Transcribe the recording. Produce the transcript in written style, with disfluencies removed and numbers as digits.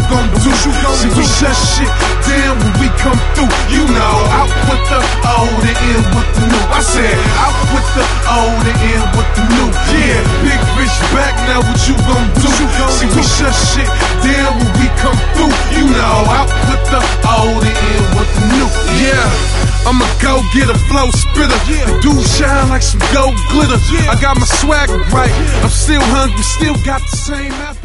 gon' do? See, we shut shit down when we come through. You know, out with the old and in with the new. I said, out with the old and in with the new. Yeah, Big Rich back, now what you gon' do? See, we shut shit down when we come through. You know, out with the old and in with the new. Yeah, I'ma go get a flow spitter. The dude shine like some gold glitter. I got my swagger right. I'm still hungry, still got the same effort.